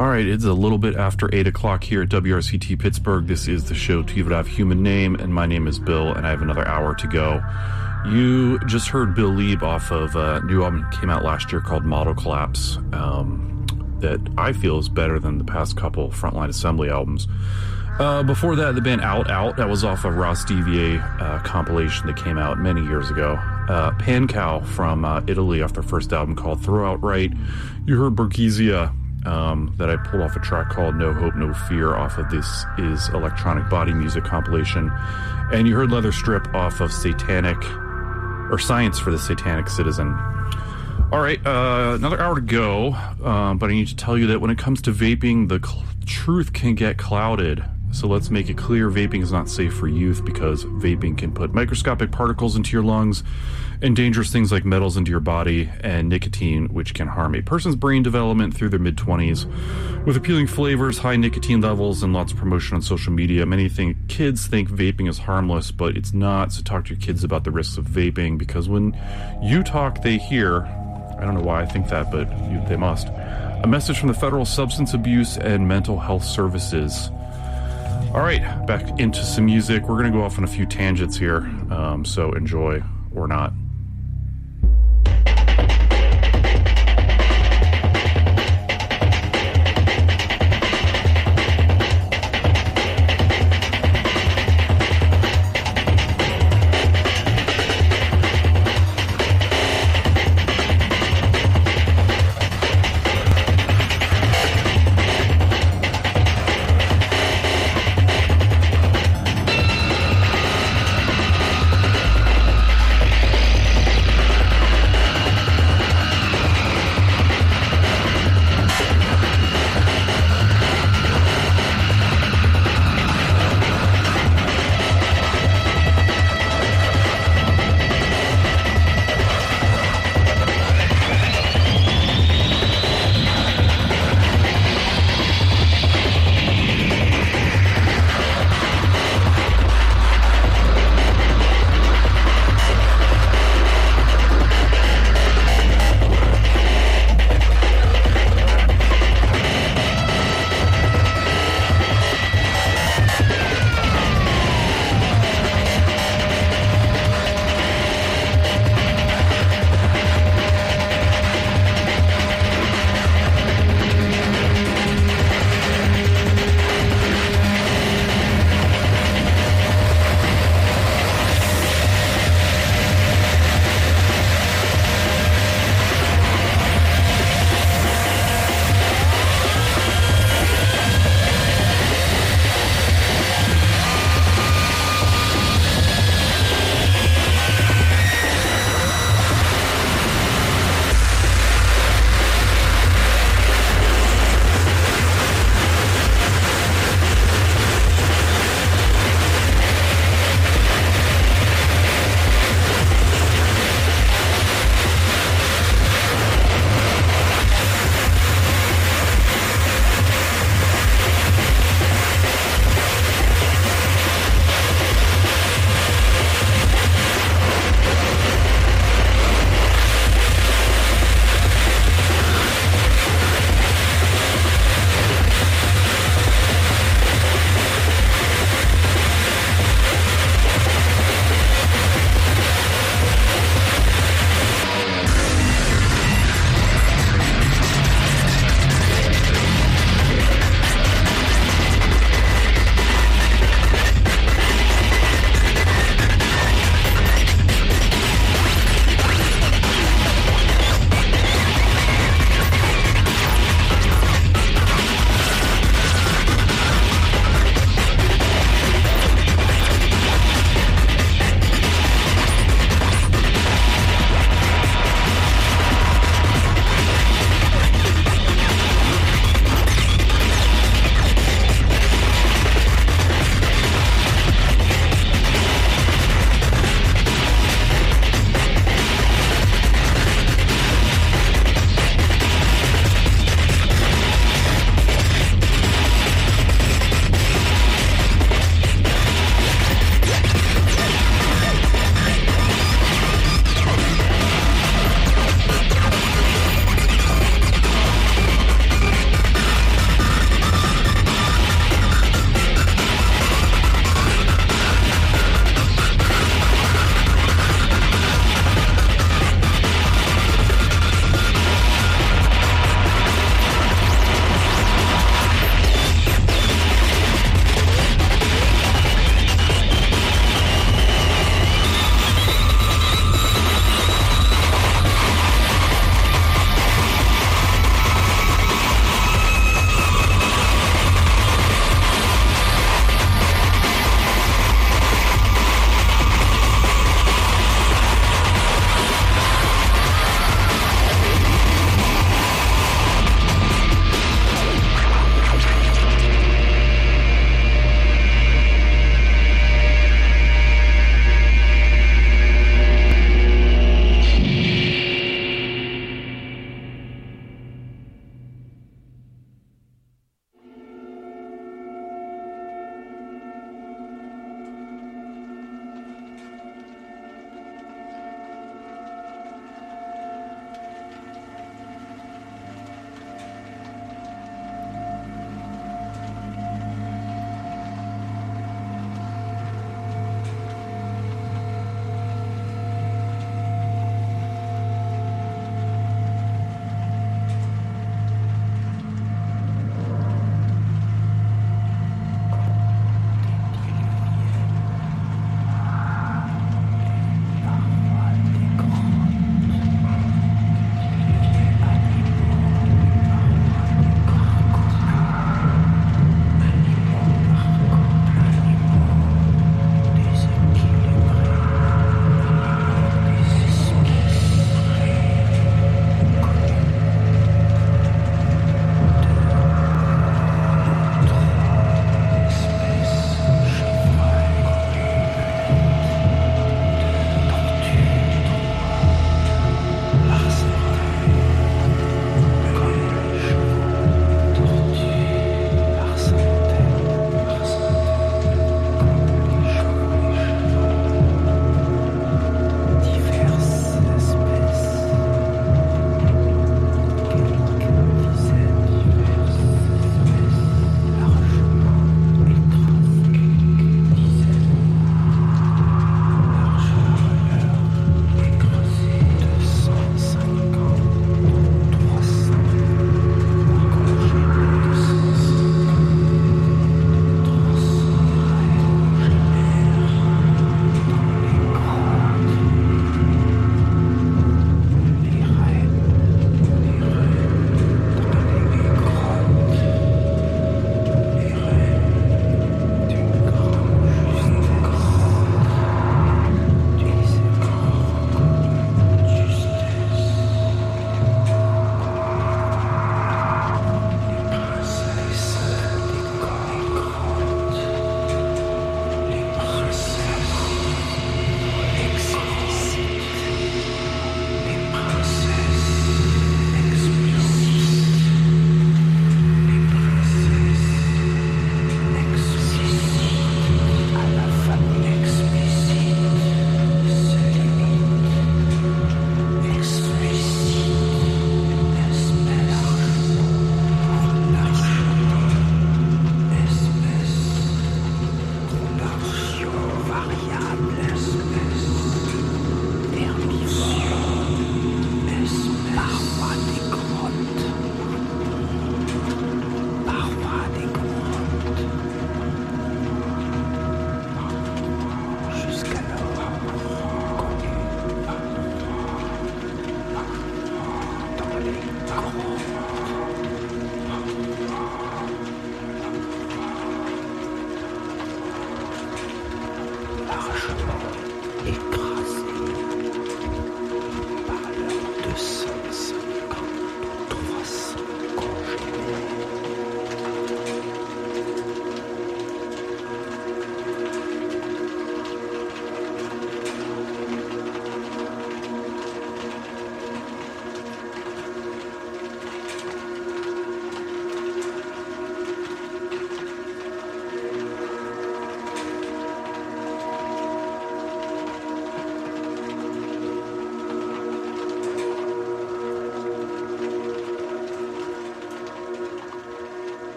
All right, it's a little bit after 8 o'clock here at WRCT Pittsburgh. This is the show Tivadav Human Name, and my name is Bill, and I have another hour to go. You just heard Bill Lieb off of a new album that came out last year called Model Collapse, that I feel is better than the past couple Frontline Assembly albums. Before that, the band Out Out, that was off a Ross DVA compilation that came out many years ago. Pancow from Italy off their first album called Throw Out Right. You heard Borghezia, that I pulled off a track called No Hope, No Fear off of This Is Electronic Body Music compilation. And you heard Leather Strip off of Science for the Satanic Citizen. All right, another hour to go, but I need to tell you that when it comes to vaping, the truth can get clouded. So let's make it clear, vaping is not safe for youth because vaping can put microscopic particles into your lungs and dangerous things like metals into your body and nicotine, which can harm a person's brain development through their mid-20s. With appealing flavors, high nicotine levels, and lots of promotion on social media, kids think vaping is harmless, but it's not. So talk to your kids about the risks of vaping, because when you talk, they hear. I don't know why I think that, but they must. A message from the Federal Substance Abuse and Mental Health Services. All right, back into some music. We're going to go off on a few tangents here, so enjoy or not.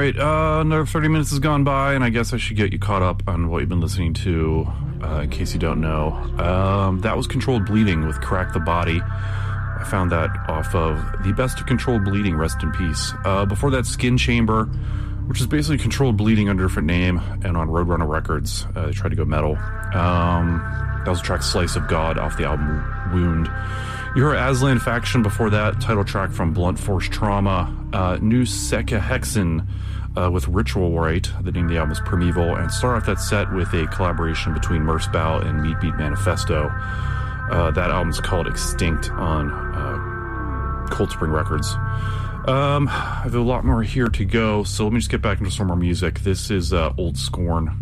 right, another 30 minutes has gone by, and I guess I should get you caught up on what you've been listening to, in case you don't know. That was Controlled Bleeding with Crack the Body. I found that off of The Best of Controlled Bleeding, rest in peace. Before that, Skin Chamber, which is basically Controlled Bleeding under a different name, and on Roadrunner Records. They tried to go metal. That was the track Slice of God off the album Wound. You heard Aslan Faction before that, title track from Blunt Force Trauma. New Sekka Hexen with Ritual Rite. The name of the album is Primeval. And start off that set with a collaboration between Merzbow and Meat Beat Manifesto. That album's called Extinct on Cold Spring Records. I have a lot more here to go, so let me just get back into some more music. This is Old Scorn.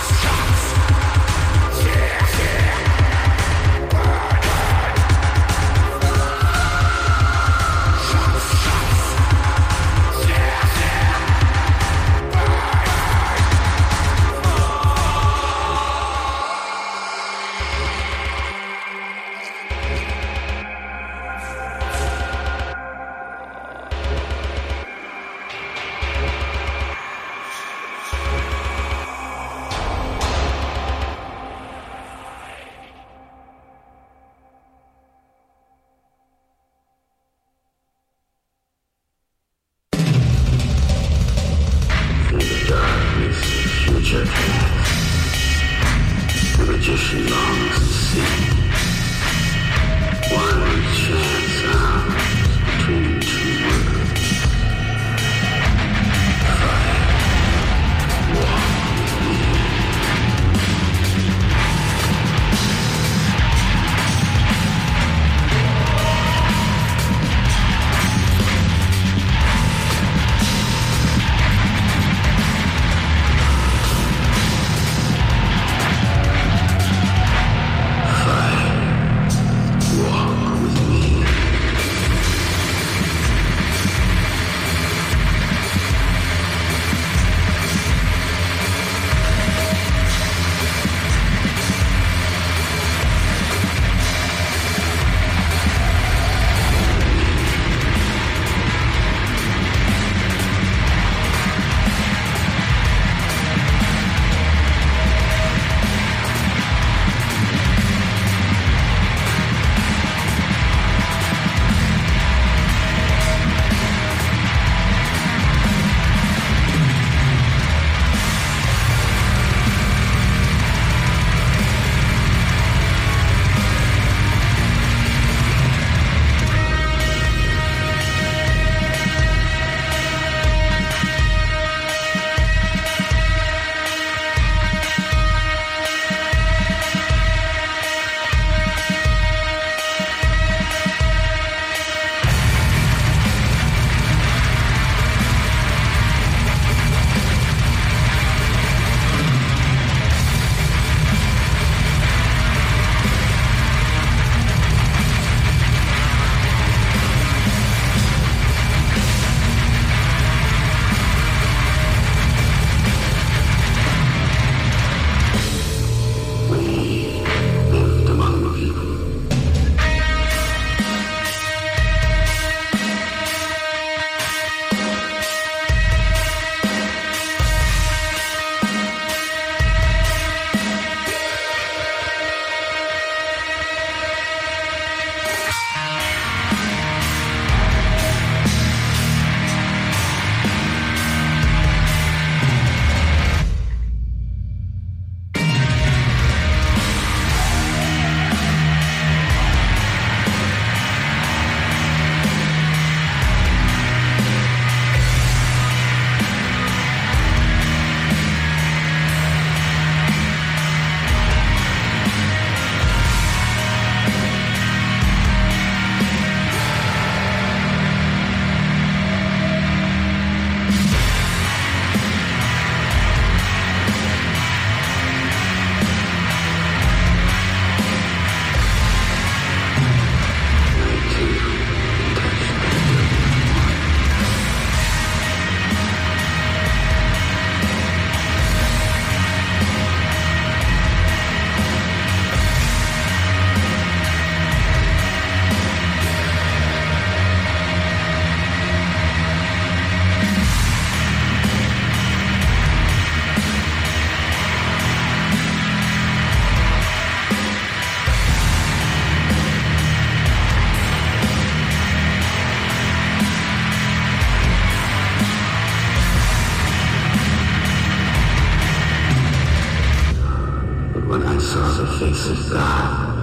face of God.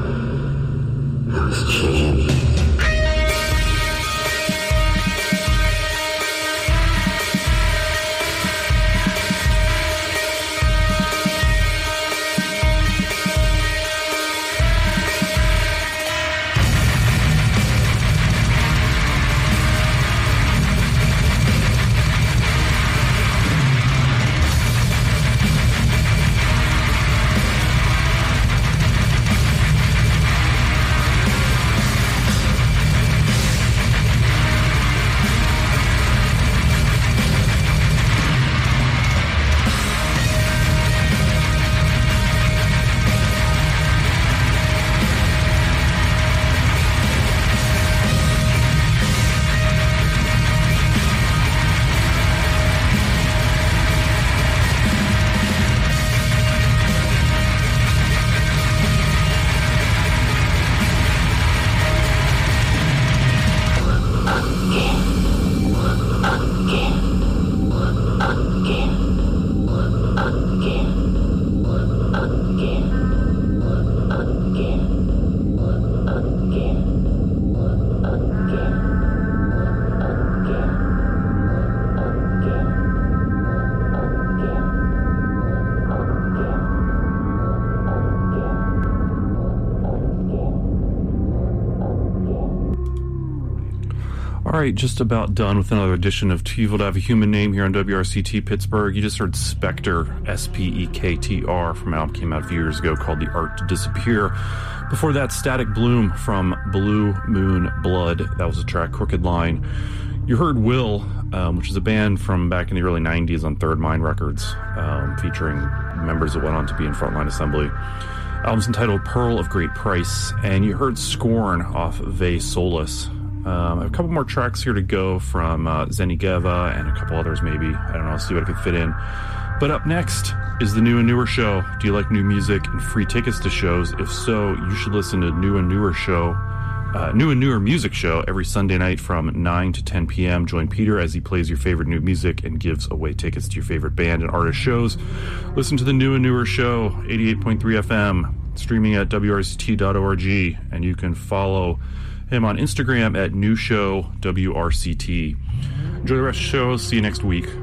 I was changed. All right, just about done with another edition of Too Evil to Have a Human Name here on WRCT Pittsburgh. You just heard Spectre, S-P-E-K-T-R, from an album came out a few years ago called The Art to Disappear. Before that, Static Bloom from Blue Moon Blood. That was a track, Crooked Line. You heard Will, which is a band from back in the early 90s on Third Mind Records, featuring members that went on to be in Frontline Assembly. Album's entitled Pearl of Great Price. And you heard Scorn off Ve Solus. I have a couple more tracks here to go from Zenigeva and a couple others maybe. I don't know, I'll see what I can fit in. But up next is the New and Newer Show. Do you like new music and free tickets to shows? If so, you should listen to New and Newer Music Show every Sunday night from 9 to 10 p.m. Join Peter as he plays your favorite new music and gives away tickets to your favorite band and artist shows. Listen to the New and Newer Show, 88.3 FM, streaming at WRCT.org, and you can follow him on Instagram at NewShowWRCT. Enjoy the rest of the show. See you next week.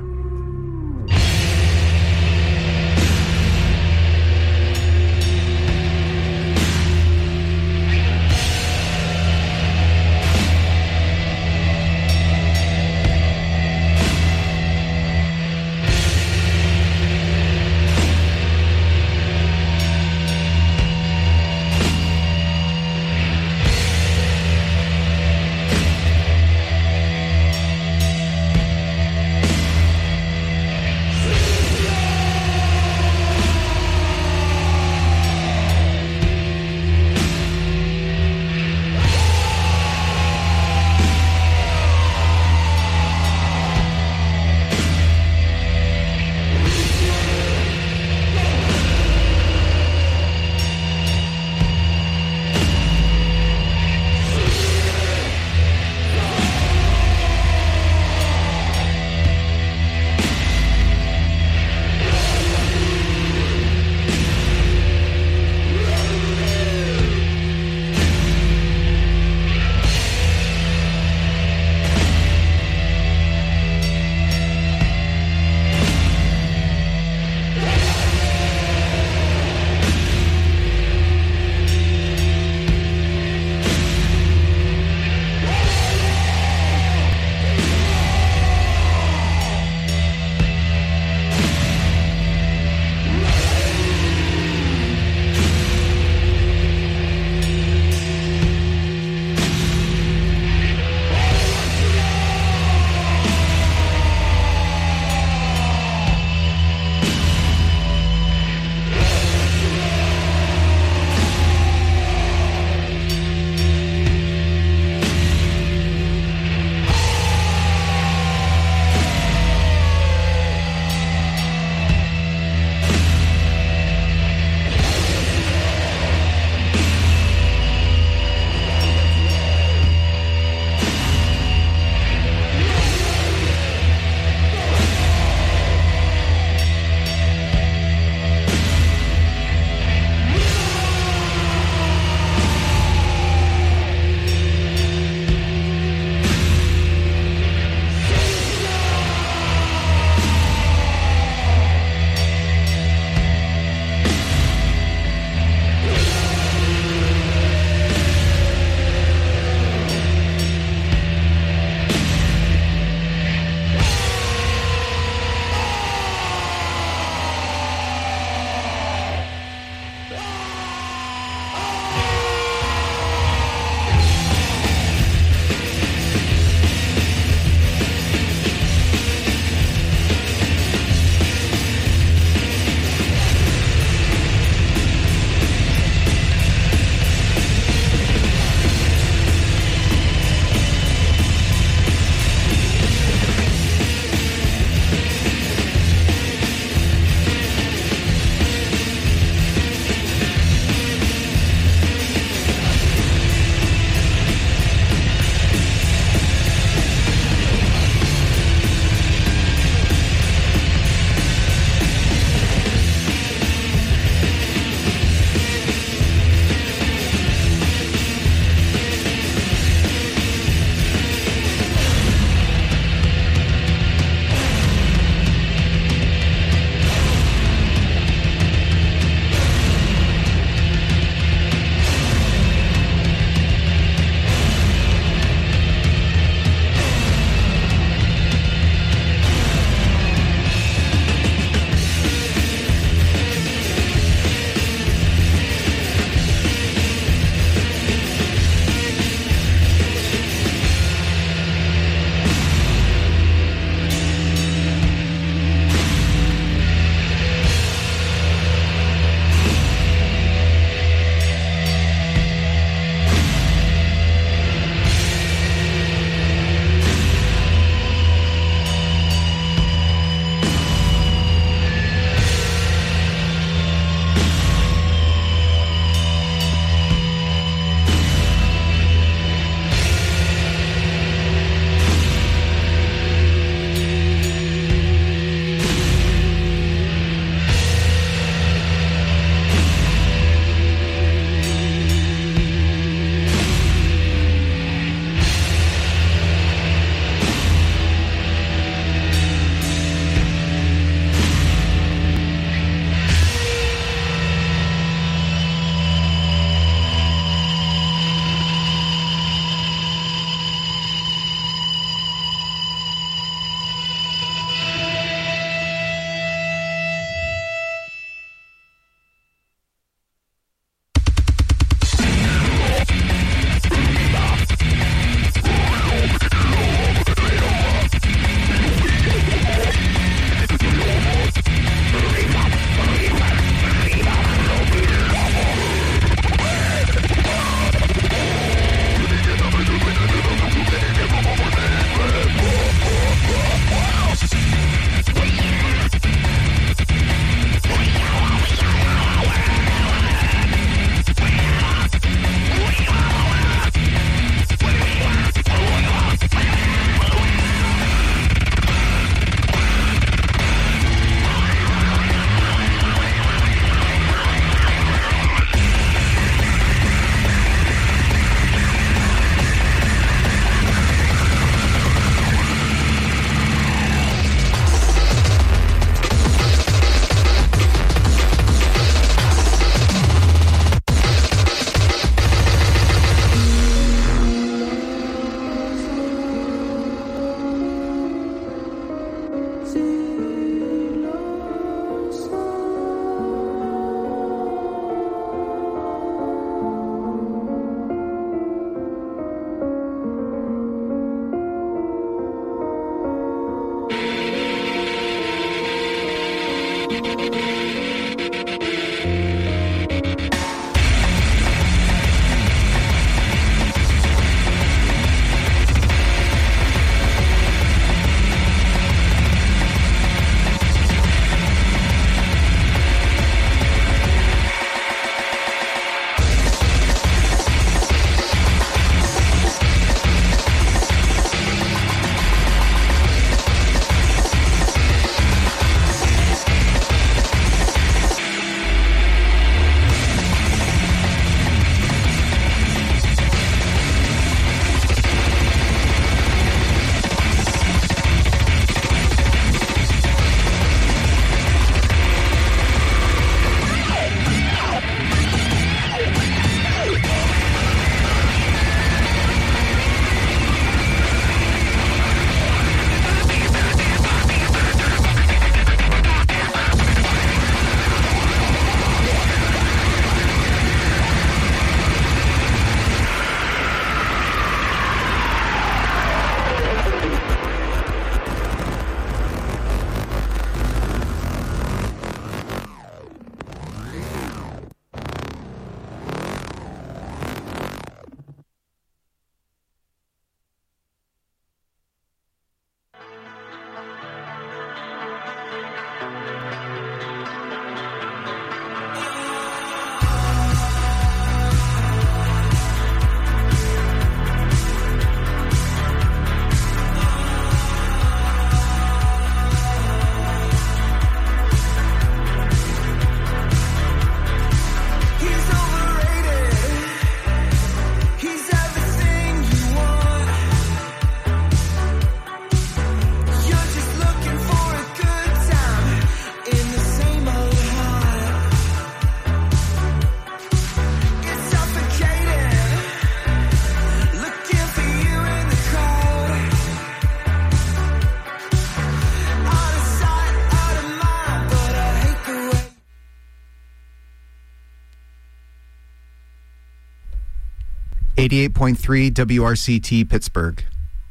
88.3 WRCT Pittsburgh.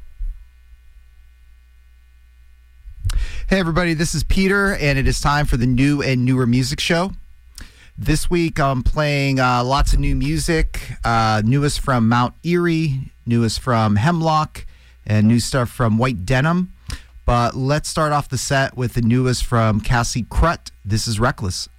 Hey everybody, this is Peter, and it is time for the New and Newer Music Show. This week I'm playing lots of new music, newest from Mount Erie, newest from Hemlock, and new stuff from White Denim. But let's start off the set with the newest from Cassie Crut. This is Reckless.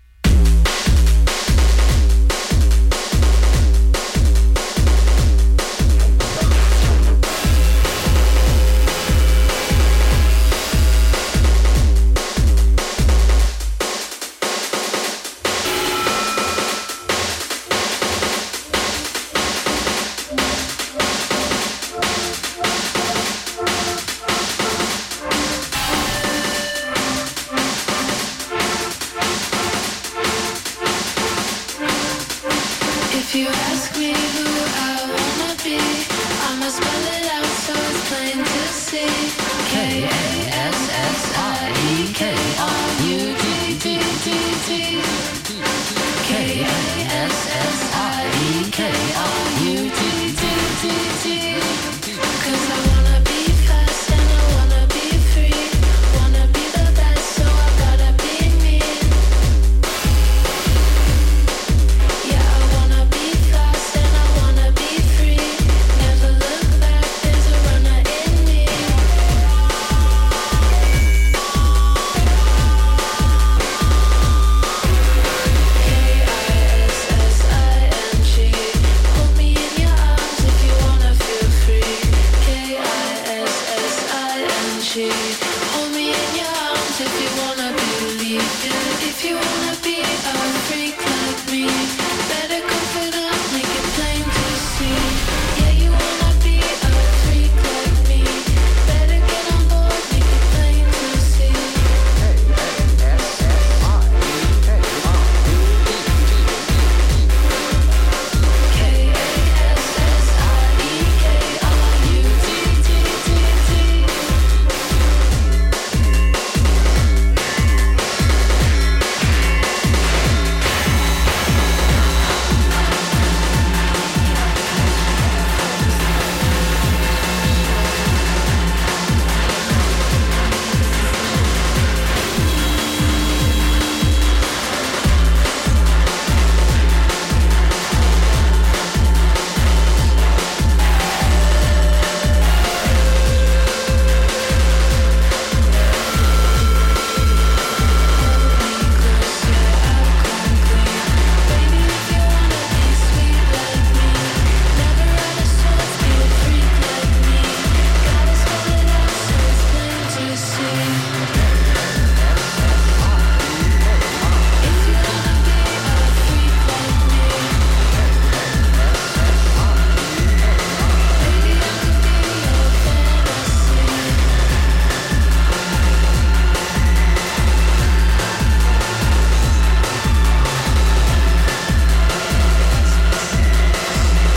If you ask me who I wanna be, I'ma spell it out so it's plain to see. K-A